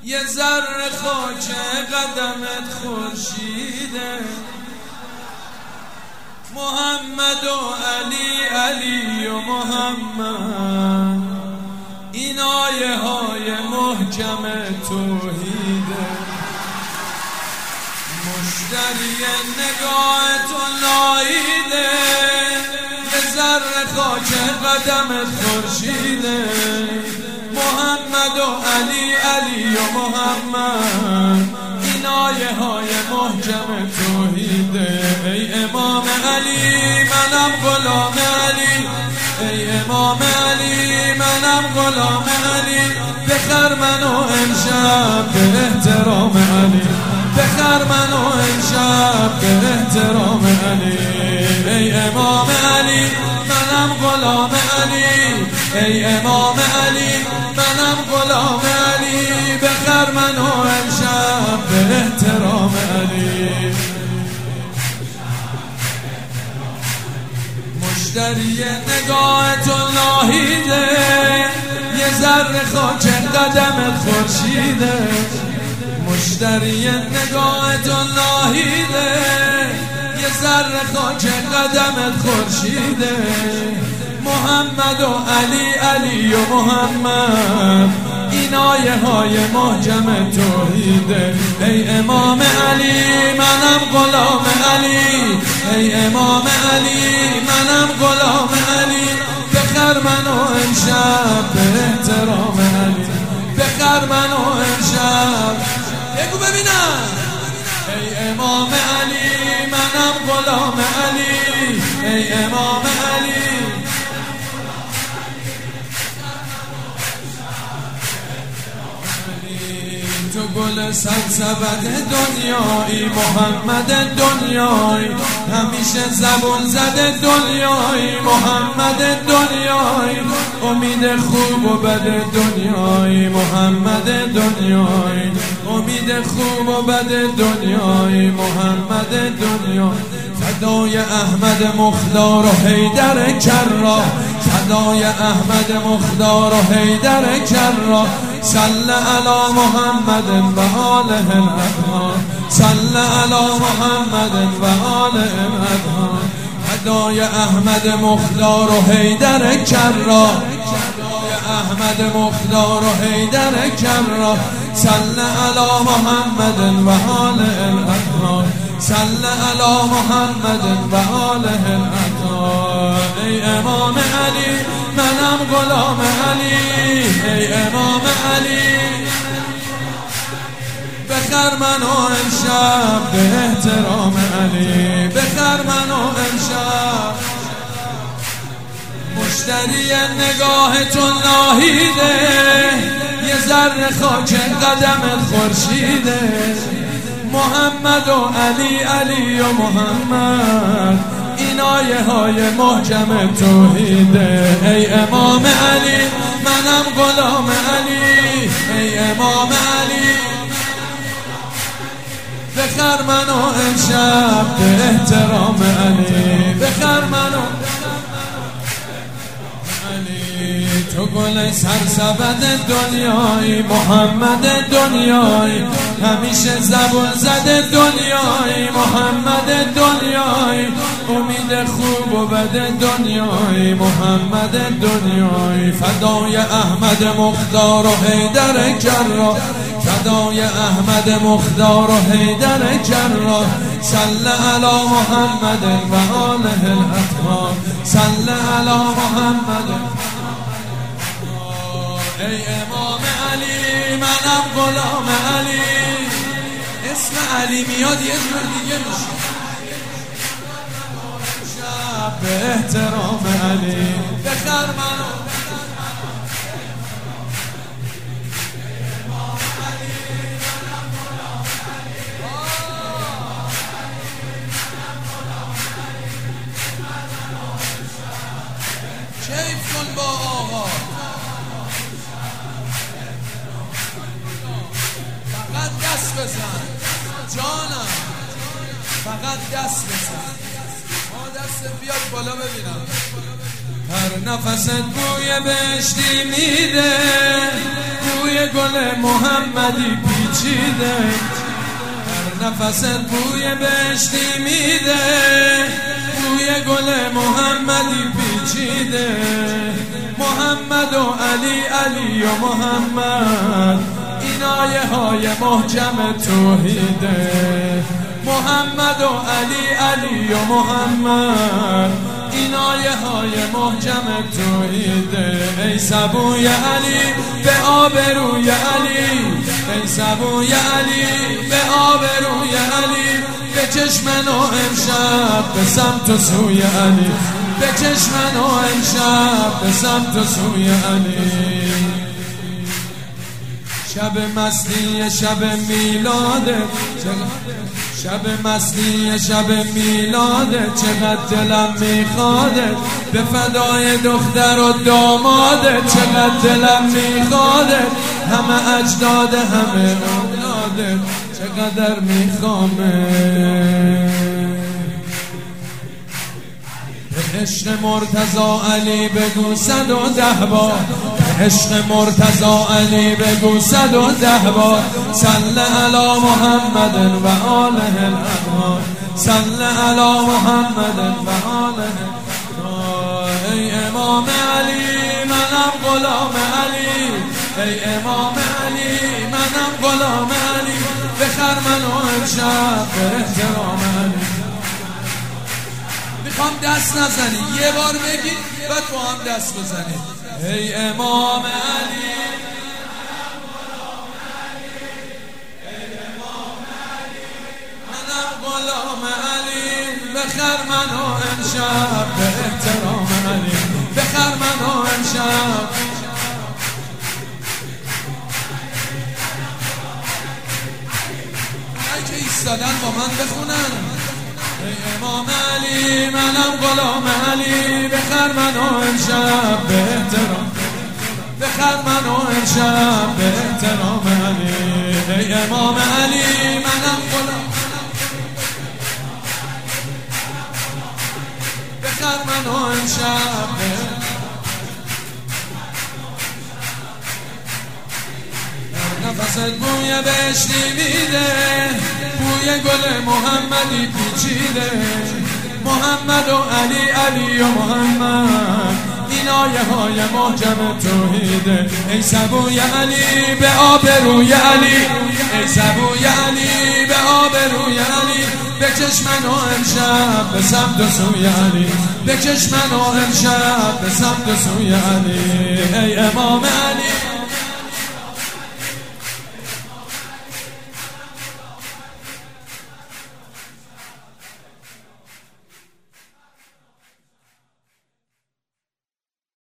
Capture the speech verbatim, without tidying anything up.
یه ذره خاک قدمت خورشیده، محمد و علی، علی و محمد، این آیه های محکم توحیده. مشتری نگاه تو ناییده، یه ذره خاک قدمت خورشیده، محمد و علی، علی و محمد، این آیه های محکم توحیده. ای امام علی منم غلام علی، ای امام علی منم غلام علی، بخر منو امشب به احترام علی، بخر منو امشب به احترام علی. ای امام علی منم غلام علی، ای امام علی منم غلام علی، بخر منو امشب به احترام علی. مشتری نگاه تو ناهیده، یه ذره خاک قدمت خورشیده، مشتری نگاه تو ناهیده، یه ذره خاک قدمت خورشیده، محمد و علی، علی و محمد، این آیه های محکم توحیده. ای امام علی منم غلام علی، ای امام علی منم غلام علی، بخر منو امشب به احترام علی، بخر منو امشب. بگو ببینم. ای امام علی منم غلام علی، ای امام علی تو گل سبزبد دنیایی، محمد دنیایی، همیشه زبون زده دنیایی، محمد دنیایی، امید خوب و بد دنیایی، محمد دنیایی، امید خوب و بد دنیایی، محمد دنیایی. فدای احمد مختار و حیدر کرا، فدای احمد مختار و حیدر کرا، صل علی محمد و آله الاطهار، صل علی محمد و آله الاطهار. فدای احمد مختار و حیدر کرا، فدای احمد مختار و حیدر کرا، صل علی محمد و آله الاطهار، صل علی محمد و آله الاطهار. ای امام علی منم غلام علی، ای امام علی بخر منو امشب به احترام علی، بخر منو امشب. مشتری نگاه تو ناهیده، یه ذره خاک قدمت خورشیده، محمد و علی، علی و محمد، این آیه های محکم توحیده. ای امام علی منم غلام علی، ای امام علی بخر منو امشب به احترام علی، بخر منو علی. تو گل سرسبد دنیایی، محمد دنیایی، همیشه زبون زده دنیایی، محمد دنیایی، امید خوب و بد دنیایی، محمد دنیایی. فدای احمد مختار و حیدر کرا، فدای احمد مختار و حیدر کرا، صل علی محمد و آله الاطهار، صل علی محمد. ای امام علی منم غلام علی، اسم علی میاد یه جور دیگه میشه، شب به احترام علی، بخر منو. کیف کن با آقا، فقط دست بزن جانم، فقط دست بزن، ما دست بیاد بالا ببینم. هر نفست بوی بهشتی میده، بوی گل محمدی پیچیده، هر نفست بوی بهشتی میده. بوی گل محمدی پیچیده، محمد و علی، علی و محمد، این آیه های محکم توحیده. محمد و علی، علی و محمد، این آیه های محکم توحیده. ای سبوی علی به آبروی علی، ای سبوی علی به آبروی علی، به چشمن و امشب به سمت و سوی علی، به چشمن و امشب به سمت و سوی علی. شب مستی شب میلاده، شب مستی شب میلاده، چقدر دلم میخواده به فدای دختر و داماده. چقدر دلم میخواده همه اجداد همه اولاده، چقدر میخوامه به عشق مرتضی علی بگو صد و ده بار، به عشق مرتضی علی بگو صد و ده بار. صل علی محمد و آله الاطهار، صل علی محمد و آله الاطهار. ای امام علی منم غلام علی، ای امام علی منم غلام علی، بخر منو امشب به احترام علی. میخوام دست نزنی، یه بار بگی و تو هم دست بزنی. ای امام علی منم غلام علی، بخر منو امشب به احترام علی، بخر منو امشب. اگه ایستادن با من بخونن. ای امام علی منم غلام علی، بخر منو امشب به احترام، بخر منو امشب به احترام علی. ای امام علی منم غلام، بخر منو امشب به نفست بوی بهشتی میده، بوی گل محمدی پیچیده. محمد و علی، علی و محمد، این آیه های محکم توحیده. ای سبوی علی به آبروی علی، ای سبوی علی به آبروی علی، به چشمن و امشب به سمت و سوی علی، به چشمن و امشب به سمت و سوی علی. ای امام